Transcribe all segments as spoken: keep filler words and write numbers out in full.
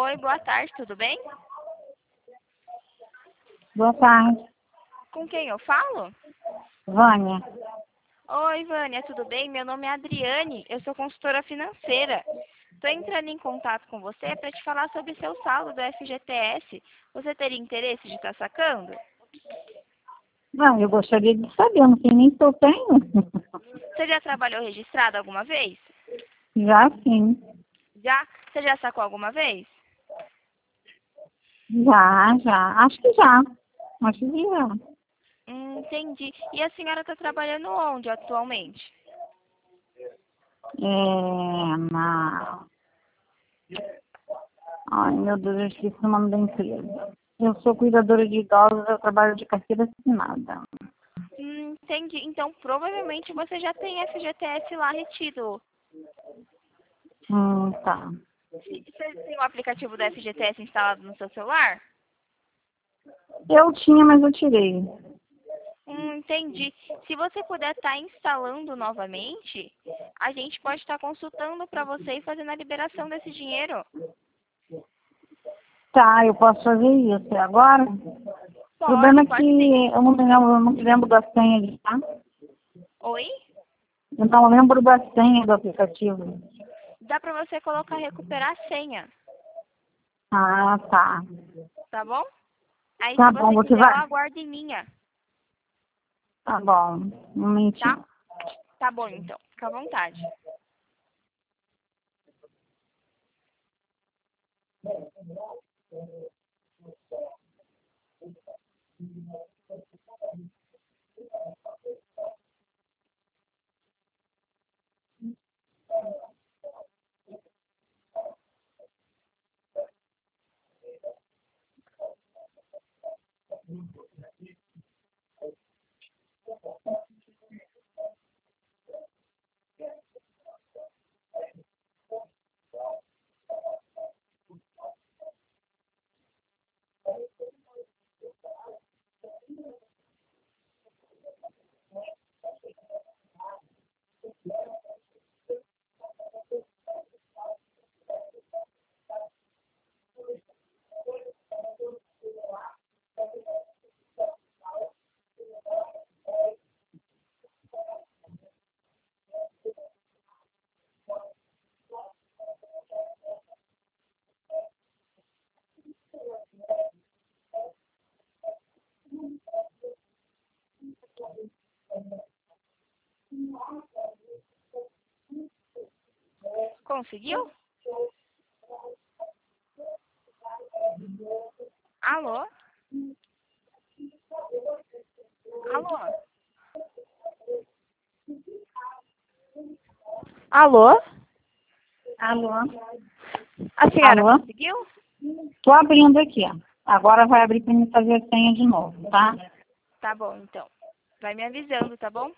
Oi, boa tarde, tudo bem? Boa tarde, Com quem eu falo? Vânia. Oi, Vânia, tudo bem? Meu nome é Adriane, eu sou consultora financeira. Estou entrando em contato com você para te falar sobre seu saldo do F G T S. Você teria interesse de estar sacando? Não, eu gostaria de saber, eu não sei nem se eu tenho. Você já trabalhou registrado alguma vez? Já sim, Já? Você já sacou alguma vez? já, já. Acho que já. Acho que já. Hum, entendi. E a senhora está trabalhando onde atualmente? É, na... Ai, meu Deus, eu esqueci o nome da empresa. Eu sou cuidadora de idosos, eu trabalho de carteira assinada. Hum, entendi. Então, provavelmente você já tem F G T S lá retido. Hum, tá. Você tem o aplicativo do F G T S instalado no seu celular? Eu tinha, mas eu tirei. Hum, entendi. Se você puder estar instalando novamente, a gente pode estar consultando para você e fazendo a liberação desse dinheiro. Tá, eu posso fazer isso. E agora? O problema Pode, é pode sim. que eu não me lembro, eu não me lembro da senha de tá? Oi? Eu não lembro da senha do aplicativo. Dá para você colocar recuperar a senha, Ah, tá. tá bom? Aí, se Tá bom, você você quiser, eu vai. aguardo em minha, Tá bom, um tá? momentinho. Tá bom, então. Fica à vontade. Conseguiu? Alô? Alô? Alô? Alô? A senhora Alô? conseguiu? Tô abrindo aqui, ó. Agora vai abrir para mim fazer a senha de novo, tá? Tá bom, então. Vai me avisando, tá bom?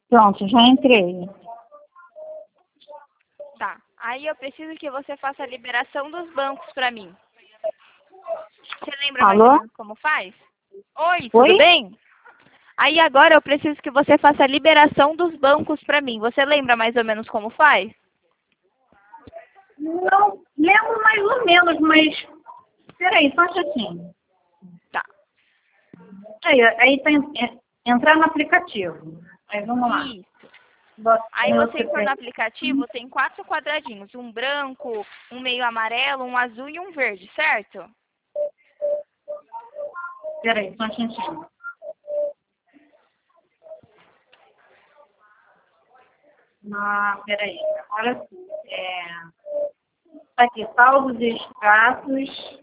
Pronto, já entrei. Tá. Aí eu preciso que você faça a liberação dos bancos para mim. Você lembra mais ou Alô? menos como faz? Oi, Oi? tudo bem? Aí agora eu preciso que você faça a liberação dos bancos para mim. Você lembra mais ou menos como faz? Não, lembro mais ou menos, mas... Peraí, só um pouquinho. Tá. Aí, aí tá en- é, entrar no aplicativo. Aí vamos lá. Isso. Bota Aí meu você entra no C P F. aplicativo, tem quatro quadradinhos. Um branco, um meio amarelo, um azul e um verde, certo? Peraí, só um instantinho. Ah, peraí. Agora sim. É... Tá aqui, salvos e extratos,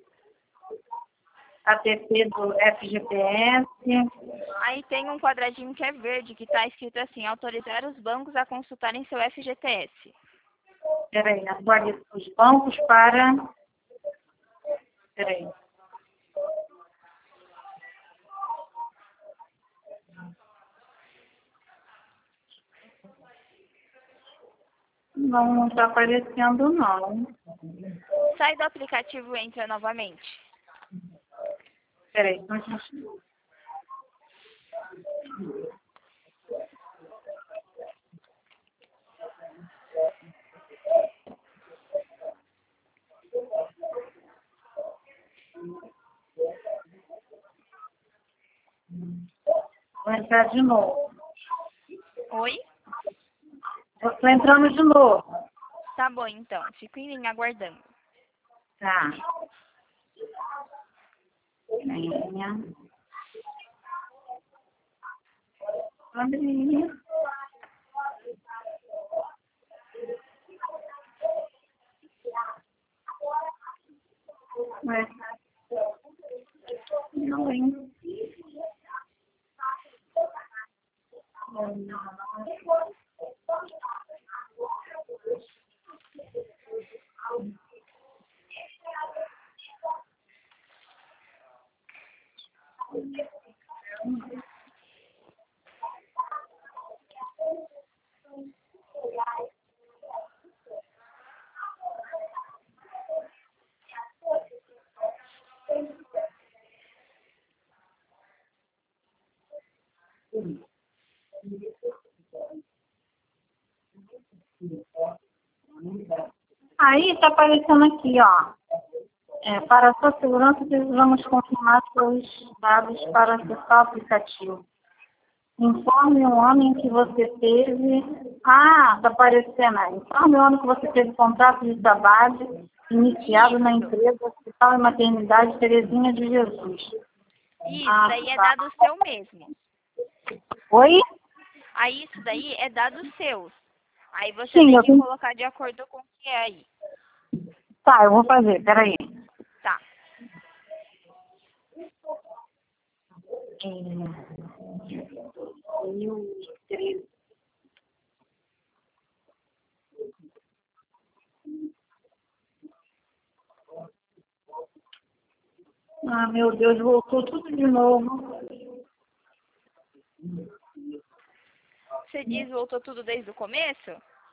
app do F G T S. Aí tem um quadradinho que é verde, que está escrito assim, autorizar os bancos a consultarem seu F G T S. Peraí, atualiza os bancos para... Peraí. Não, não está aparecendo, não. Sai do aplicativo e entra novamente. Peraí, só um instantinho. Vou entrar de novo. Oi? Estou entrando de novo. Tá bom, então. Fico em linha aguardando. Tá. Linha. Abrir. Ué. Não, hein? Aí está aparecendo aqui, ó. É, para a sua segurança, precisamos confirmar seus dados para acessar o aplicativo. Informe o ano em que você teve... Ah, está aparecendo aí. Informe o ano que você teve contrato de trabalho iniciado na empresa Hospital e Maternidade Terezinha de Jesus. Isso Ah, daí é tá. dado seu mesmo. Oi? Aí isso daí é dados seus. Aí você Sim, tem eu que tenho... colocar de acordo com o que é aí. Tá, eu vou fazer, peraí. Tá. Ah, meu Deus, voltou tudo de novo. Você diz voltou tudo desde o começo?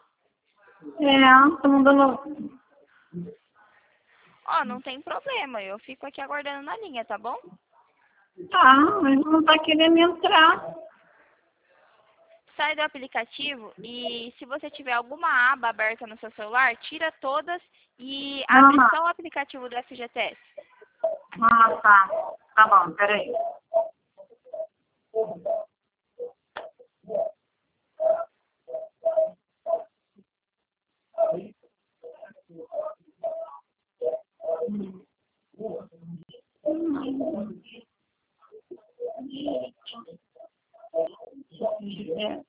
É, tô mandando... Ó, não tem problema. Eu fico aqui aguardando na linha, tá bom? Tá, mas não tá querendo entrar. Sai do aplicativo e se você tiver alguma aba aberta no seu celular, tira todas e abre Aham. só o aplicativo do F G T S. Ah, tá. Tá bom, peraí. É.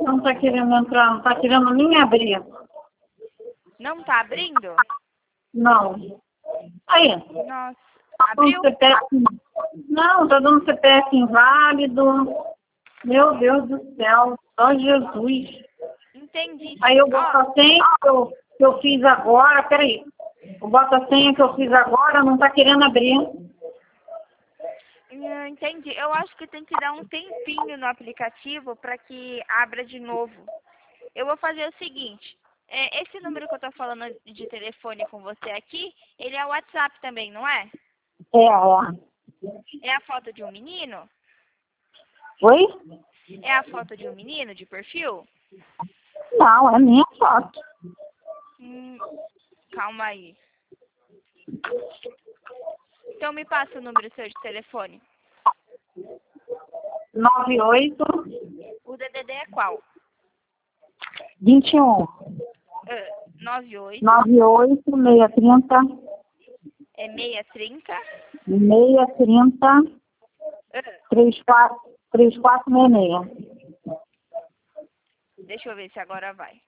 Não está querendo entrar, não está querendo nem abrir. Não tá abrindo? Não. Aí. Nossa. Tá dando Abriu? C P F. Não, está dando C P F inválido. Meu Deus do céu. Só Jesus. Entendi. Aí eu Ó, boto a senha que eu, que eu fiz agora. Peraí. Eu boto a senha que eu fiz agora, não está querendo abrir. eu entendi. Eu acho que tem que dar um tempinho no aplicativo para que abra de novo. Eu vou fazer o seguinte. É, esse número que eu tô falando de telefone com você aqui, ele é o WhatsApp também, não é? É, é. É a foto de um menino? Oi? É a foto de um menino de perfil? Não, é minha foto. Hum, calma aí. Então me passa o número seu de telefone. nove oito O D D D é qual? vinte e um. Uh, nove oito nove oito seis trinta é seiscentos e trinta. seis trinta Uh, três quatro três quatro seis seis. deixa eu ver se agora vai.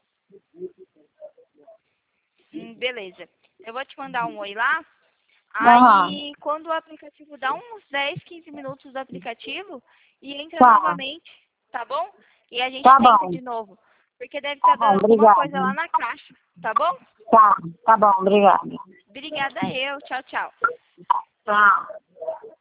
Hum, beleza. Eu vou te mandar um oi lá. Aí, quando o aplicativo dá uns dez, quinze minutos do aplicativo e entra Tá. novamente, tá bom? E a gente Tá tenta bom. de novo. Porque deve estar Tá bom, dando alguma obrigada. coisa lá na caixa, tá bom? Tá, tá bom, obrigada. Obrigada eu. Tchau, tchau. Tá.